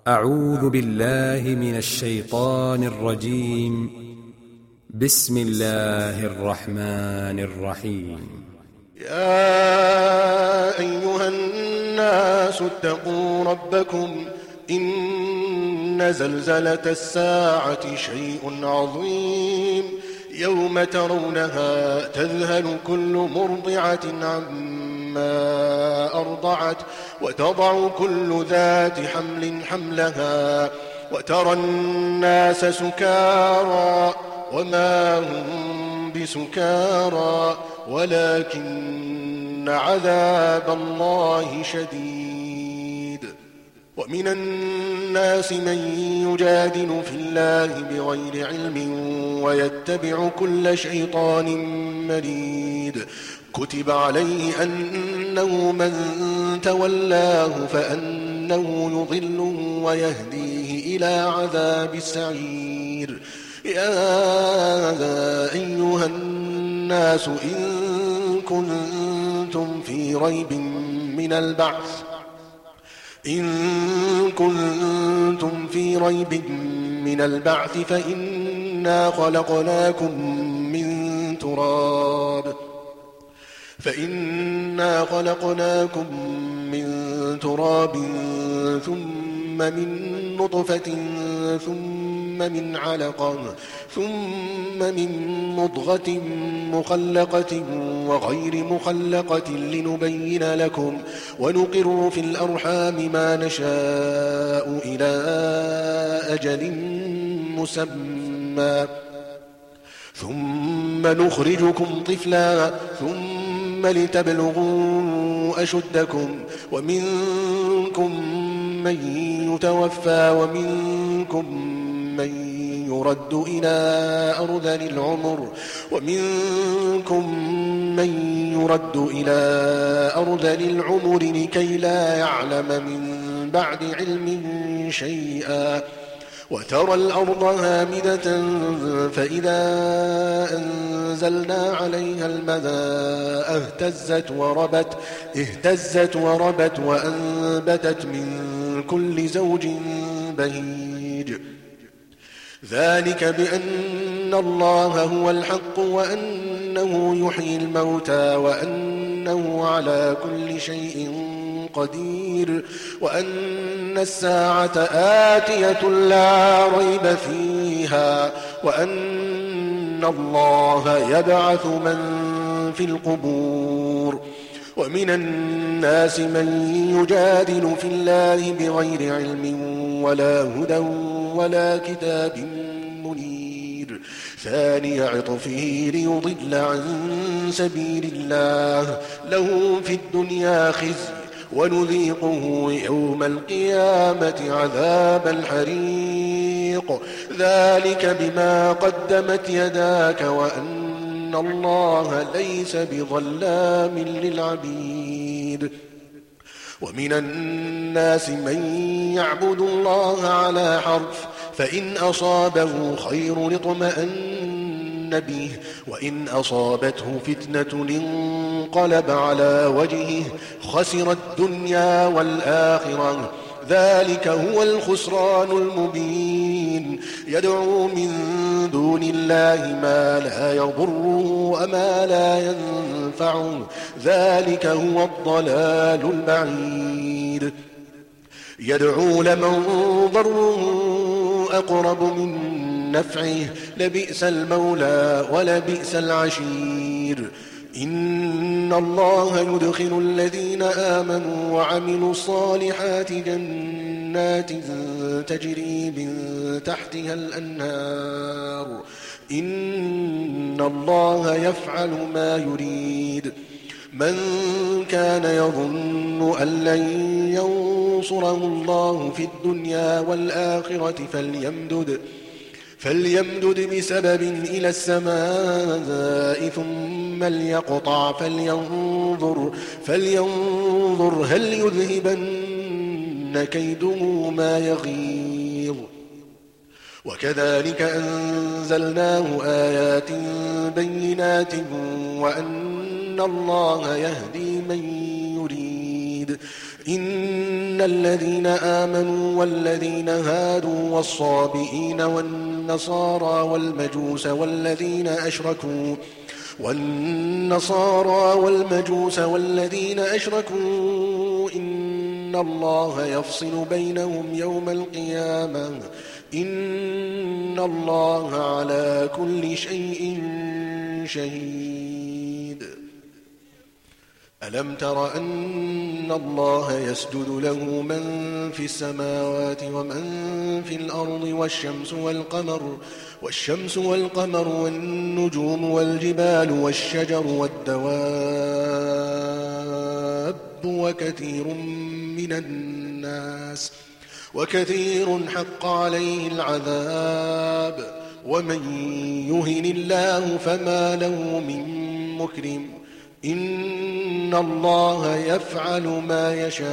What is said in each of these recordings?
أعوذ بالله من الشيطان الرجيم. بسم الله الرحمن الرحيم. يا أيها الناس اتقوا ربكم إن زلزلة الساعة شيء عظيم يوم ترونها تذهل كل مرضعة عما أرضعت وتضع كل ذات حمل حملها وترى الناس سكارى وما هم بسكارى ولكن عذاب الله شديد. ومن الناس من يجادل في الله بغير علم ويتبع كل شيطان مريد. كتب عليه أنه من تولاه فأنه يضله ويهديه إلى عذاب السعير. يا أيها الناس إن كنتم في ريب من البعث فإنا خلقناكم من تراب ثم من نطفة ثم من علقة ثم من مضغة مخلقة وغير مخلقة لنبين لكم ونقر في الأرحام ما نشاء إلى أجل مسمى ثم نخرجكم طفلا ثم لتبلغوا أشدكم ومنكم من يتوفى ومنكم من يرد إلى أرذل العمر لكي لا يعلم من بعد علم شيئا. وترى الأرض هامدة فإذا أنزلنا عليها الماء اهتزت وربت وأنبتت من كل زوج بهيج. ذلك بأن الله هو الحق وأنه يحيي الموتى وأنه على كل شيء قدير وأن الساعة آتية لا ريب فيها وأن الله يبعث من في القبور. ومن الناس من يجادل في الله بغير علم ولا هدى ولا كتاب منير. ثاني عطفه ليضل عن سبيل الله له في الدنيا خزي ونذيقه يوم القيامة عذاب الحريق. ذلك بما قدمت يداك وأن الله ليس بظلام للعبيد. ومن الناس من يعبد الله على حرف فإن أصابه خير اطمأن به وإن أصابته فتنة انقلب على وجهه خسر الدنيا والآخرة. ذلك هو الخسران المبين. يدعو من دون الله ما لا يضره وما لا ينفعه. ذلك هو الضلال البعيد. يدعو لمن ضره أقرب من نفعه لبئس المولى ولبئس العشير. إن الله يدخل الذين آمنوا وعملوا الصالحات جنات تجري من تحتها الأنهار. إن الله يفعل ما يريد. من كان يظن أن لن ينصره الله في الدنيا والآخرة فليمدد بسبب إلى السماء ثم ليقطع فلينظر هل يذهبن كيده ما يغيظ. وكذلك أنزلناه آيات بينات وأن الله يهدي من يريد إن الذين آمنوا والذين هادوا والصابئين والنصارى والذين أشركوا إن الله يفصل بينهم يوم القيامة إن الله على كل شيء شهيد. ألم تر أن الله يسجد له من في السماوات ومن في الأرض والشمس والقمر والنجوم والجبال والشجر والدواب وكثير حق عليه العذاب ومن يهن الله فما له من مكرم إن الله يفعل ما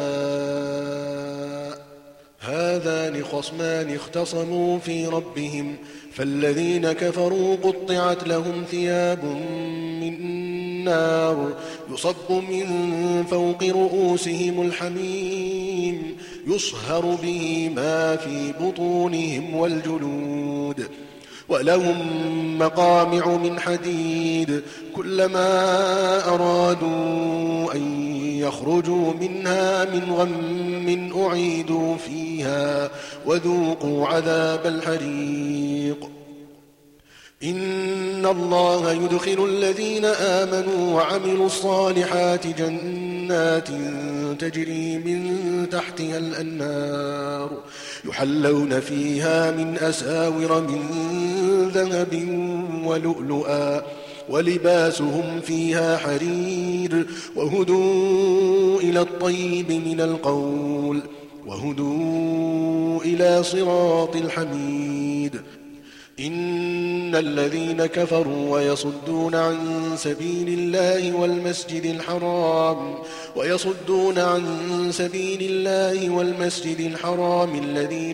يشاء. هذان خصمان اختصموا في ربهم فالذين كفروا قطعت لهم ثياب من نار يصب من فوق رؤوسهم الحميم يصهر به ما في بطونهم والجلود ولهم مقامع من حديد كلما أرادوا أن يخرجوا منها من غم أعيدوا فيها وذوقوا عذاب الحريق. إن الله يدخل الذين آمنوا وعملوا الصالحات جنات تجري من تحتها الأنهار يحلون فيها من أساور من ذهب ولؤلؤا ولباسهم فيها حرير وهدوا إلى الطيب من القول وهدوا إلى صراط الحميد. إن الذين كفروا ويصدون عن سبيل الله والمسجد الحرام الذي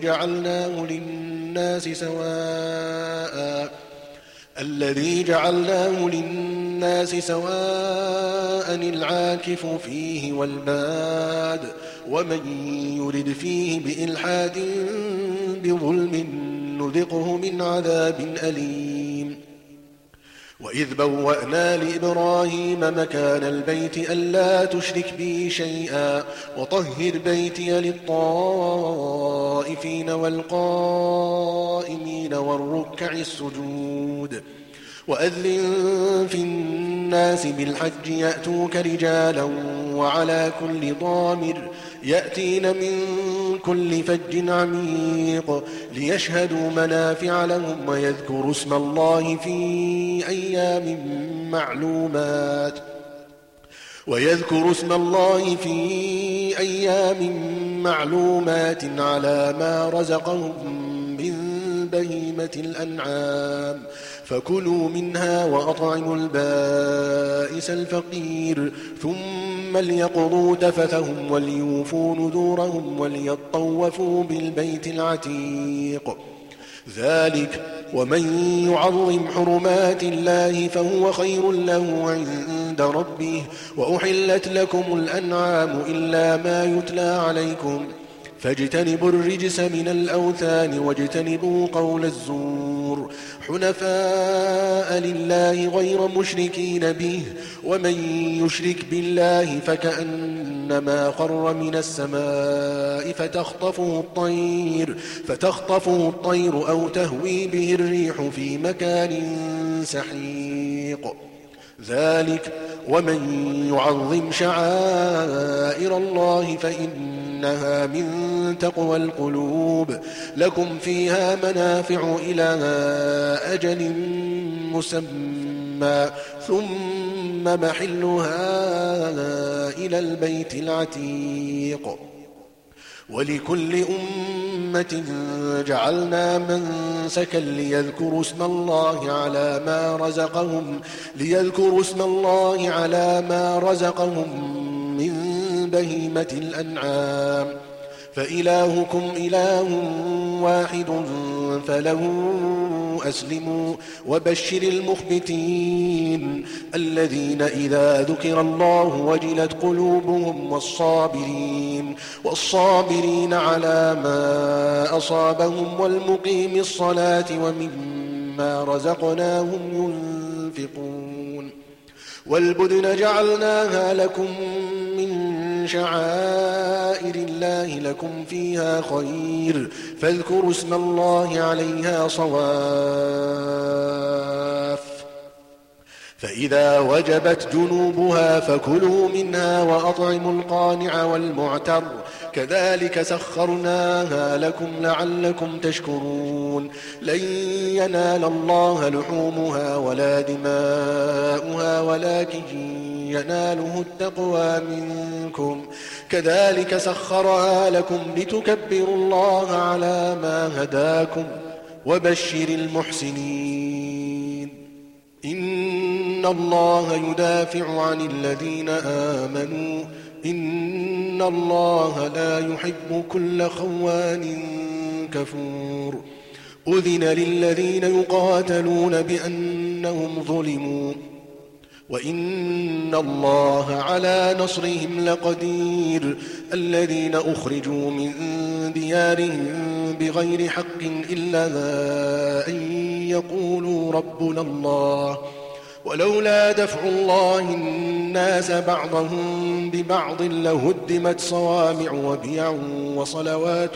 جعلناه للناس سواء العاكف فيه والباد ومن يرد فيه بإلحاد بظلم نذقه من عذاب أليم. وإذ بوأنا لإبراهيم مكان البيت ألا تشرك بي شيئا وطهر بيتي للطائفين والقائمين والركع السجود. وأذن في الناس بالحج يأتوك رجالا وعلى كل ضامر يأتين من كل فج عميق ليشهدوا منافع لهم ويذكروا اسم الله في أيام معلومات على ما رزقهم من بهيمة الأنعام فكلوا منها وأطعموا البائس الفقير ثم ليقضوا تفثهم وليوفوا نذورهم وليطوفوا بالبيت العتيق. ذلك ومن يعظم حرمات الله فهو خير له عند ربه. وأحلت لكم الأنعام إلا ما يتلى عليكم فاجتنبوا الرجس من الأوثان واجتنبوا قول الزور حنفاء لله غير مشركين به ومن يشرك بالله فكأنما خر من السماء فتخطفه الطير أو تهوي به الريح في مكان سحيق. ذلك ومن يعظم شعائر الله فإنها من تقوى القلوب. لكم فيها منافع إلى أجل مسمى ثم محلها إلى البيت العتيق. ولكل أمة جعلنا منسكا ليذكروا اسم الله على ما رزقهم من بهيمة الأنعام فإلهكم إله واحد فله أسلموا وبشر المخبتين الذين إذا ذكر الله وجلت قلوبهم والصابرين على ما أصابهم والمقيم الصلاة ومما رزقناهم ينفقون والبدن جعلناها لكم من شعائر الله لكم فيها خير فاذكروا اسم الله عليها صواف فإذا وجبت جنوبها فكلوا منها وأطعموا القانع والمعتر كذلك سخرناها لكم لعلكم تشكرون لن ينال الله لحومها ولا دماؤها ولكن يناله التقوى منكم كذلك سخرها لكم لتكبروا الله على ما هداكم وبشر المحسنين إن الله يدافع عن الذين آمنوا إن الله لا يحب كل خوان كفور أذن للذين يقاتلون بأنهم ظلموا وإن الله على نصرهم لقدير الذين أخرجوا من ديارهم بغير حق إلا أن يقولوا ربنا الله ولولا دفع الله الناس بعضهم ببعض لهدمت صوامع وبيع وصلوات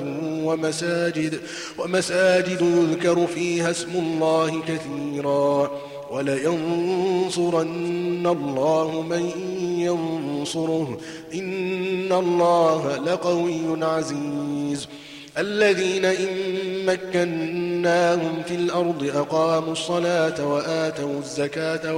ومساجد يذكر فيها اسم الله كثيرا ولينصرن الله من ينصره إن الله لقوي عزيز الذين إن مكناهم في الأرض أقاموا الصلاة وآتوا الزكاة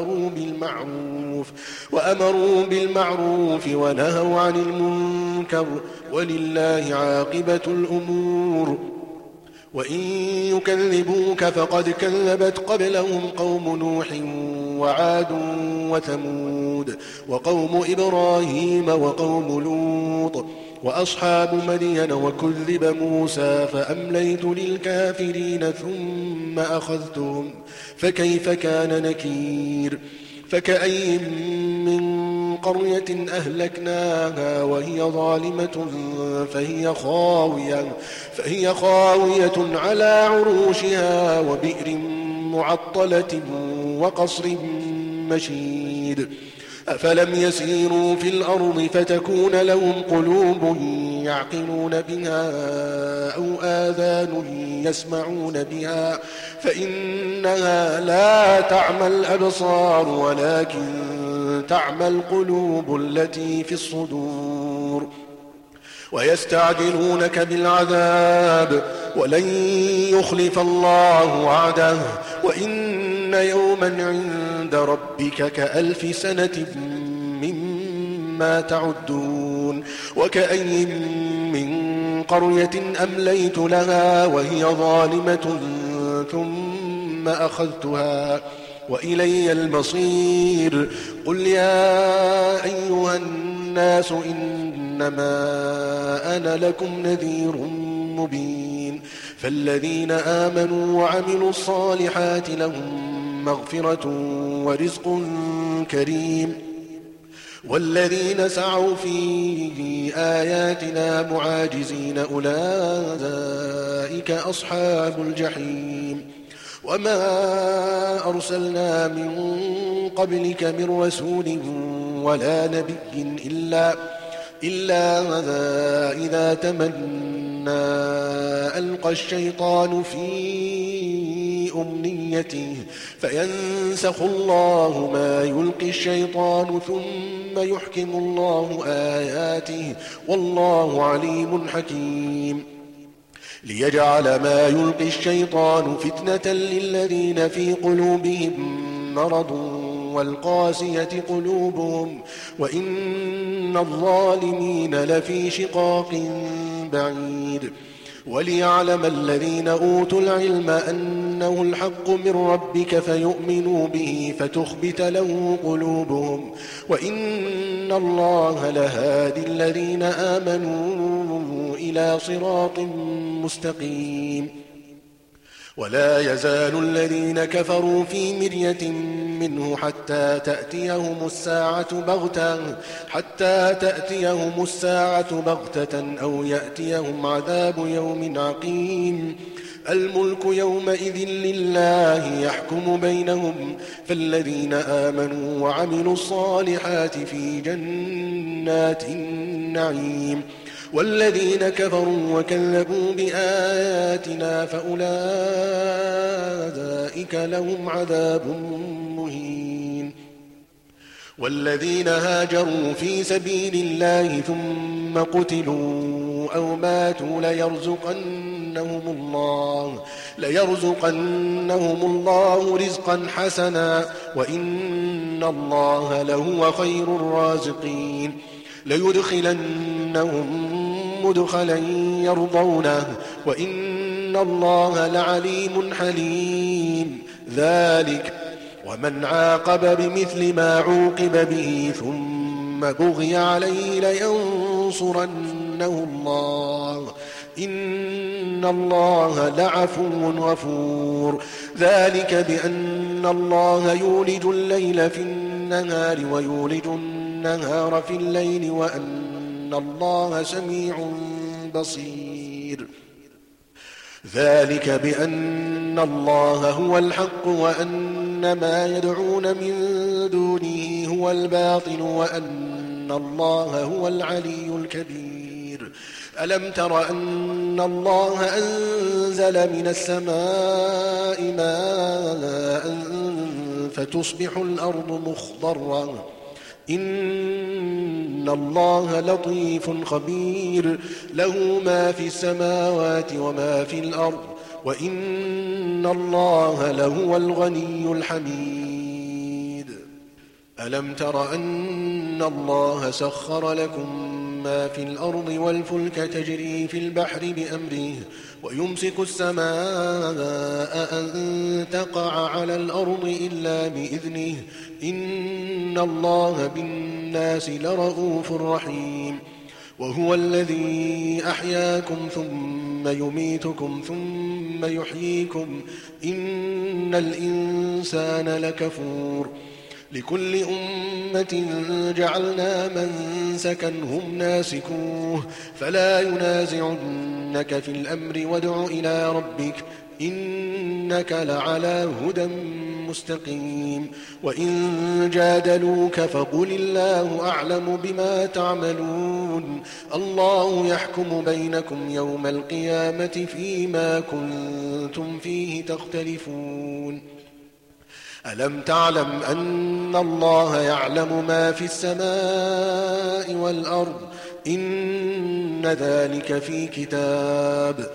وأمروا بالمعروف ونهوا عن المنكر ولله عاقبة الأمور وإن يكذبوك فقد كذبت قبلهم قوم نوح وعاد وثمود وقوم إبراهيم وقوم لوط وأصحاب مدين وكذب موسى فأمليت للكافرين ثم أخذتهم فكيف كان نكير فكأي من قرية أهلكناها وهي ظالمة فهي خاوية على عروشها وبئر معطلة وقصر مشيد أفلم يسيروا في الأرض فتكون لهم قلوب يعقلون بها أو آذان يسمعون بها فإنها لا تعمى الأبصار ولكن تعمى القلوب التي في الصدور ويستعجلونك بالعذاب ولن يخلف الله وعده وإن يوما عند ربك كألف سنة مما تعدون وكأي من قرية أمليت لها وهي ظالمة ثم أخذتها وإلي المصير قل يا أيها الناس إنما أنا لكم نذير مبين فالذين آمنوا وعملوا الصالحات لهم مغفرة ورزق كريم والذين سعوا في آياتنا معاجزين أولئك أصحاب الجحيم وما أرسلنا من قبلك من رسول ولا نبي إلا إذا تمنى ألقى الشيطان في أمنيته فينسخ الله ما يلقي الشيطان ثم يحكم الله آياته والله عليم حكيم ليجعل ما يلقي الشيطان فتنة للذين في قلوبهم مرض والقاسية قلوبهم وإن الظالمين لفي شقاق بعيد وليعلم الذين أوتوا العلم أنه الحق من ربك فيؤمنوا به فتخبت له قلوبهم وإن الله لهادي الذين آمنوا إلى صراط مستقيم ولا يزال الذين كفروا في مرية منه حتى تأتيهم الساعة بغتة أو يأتيهم عذاب يوم عقيم. الملك يومئذ لله يحكم بينهم، فالذين آمنوا وعملوا الصالحات في جنات النعيم، والذين كفروا وكذبوا بآياتنا فأولئك لهم عذاب مهين. والذين هاجروا في سبيل الله ثم قتلوا أو ماتوا ليرزقنهم الله رزقا حسنا وإن الله لهو خير الرازقين. ليدخلنهم مدخلا يرضونه وإن الله لعليم حليم. ذلك ومن عاقب بمثل ما عوقب به ثم بغي عليه لينصرنه الله إن الله لعفو غفور. ذلك بأن الله يولج الليل في النهار ويولج النهار في الليل وأن الله سميع بصير. ذلك بأن الله هو الحق وأن ما يدعون من دونه هو الباطل وأن الله هو العلي الكبير. ألم تر أن الله أنزل من السماء ماء فتصبح الأرض مخضرا إن الله لطيف خبير. له ما في السماوات وما في الأرض وإن الله لهو الغني الحميد. ألم تر أن الله سخر لكم ما في الأرض والفلك تجري في البحر بأمره ويمسك السماء أن تقع على الأرض إلا بإذنه إن الله بالناس لرءوف رحيم. وهو الذي أحياكم ثم يميتكم ثم يحييكم إن الإنسان لكفور. لكل أمة جعلنا منسكا هم ناسكوه فلا ينازعنك في الأمر وادع إلى ربك إنك لعلى هدى مستقيم. وإن جادلوك فقل الله أعلم بما تعملون الله يحكم بينكم يوم القيامة فيما كنتم فيه تختلفون. ألم تعلم أن الله يعلم ما في السماء والأرض إن ذلك في كتاب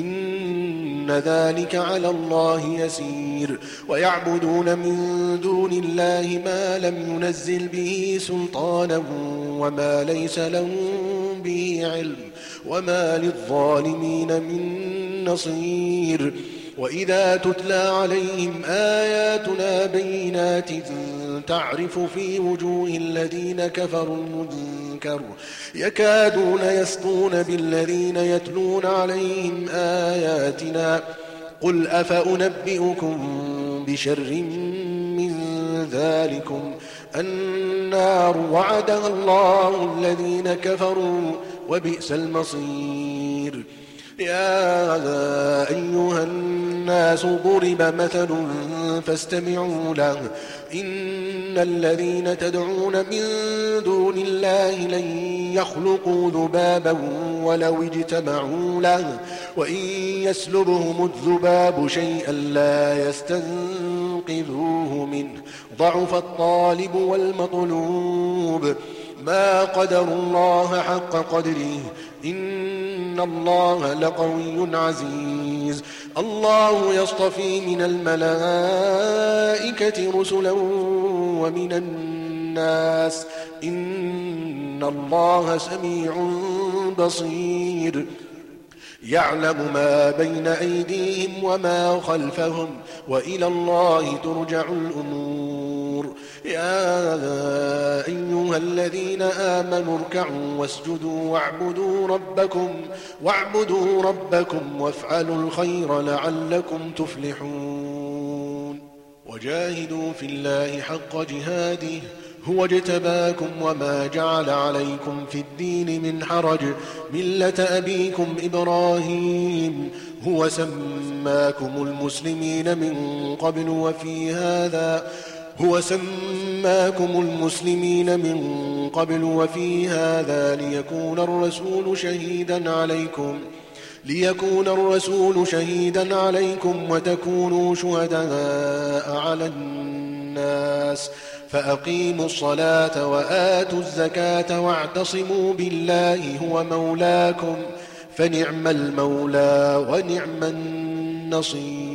إن ذلك على الله يسير. ويعبدون من دون الله ما لم ينزل به سلطانا وما ليس لهم به علم وما للظالمين من نصير. وإذا تتلى عليهم آياتنا بينات تعرف في وجوه الذين كفروا المنكر يكادون يسطون بالذين يتلون عليهم آياتنا قل أفأنبئكم بشر من ذلكم النار وعدها الله الذين كفروا وبئس المصير. يا أيها الناس ضرب مثل فاستمعوا له إن الذين تدعون من دون الله لن يخلقوا ذبابا ولو اجتمعوا له وإن يسلبهم الذباب شيئا لا يستنقذوه منه ضعف الطالب والمطلوب. ما قدر الله حق قدره إن الله لقوي عزيز. الله يصطفي من الملائكة رسلا ومن الناس إن الله سميع بصير. يعلم ما بين أيديهم وما خلفهم وإلى الله ترجع الأمور. يا أيها الذين آمنوا اركعوا واسجدوا واعبدوا ربكم وافعلوا الخير لعلكم تفلحون وجاهدوا في الله حق جهاده هو اجتباكم وما جعل عليكم في الدين من حرج ملة أبيكم إبراهيم هو سماكم المسلمين من قبل وفي هذا ليكون الرسول شهيدا عليكم وتكونوا شهداء على الناس فأقيموا الصلاة وآتوا الزكاة واعتصموا بالله هو مولاكم فنعم المولى ونعم النصير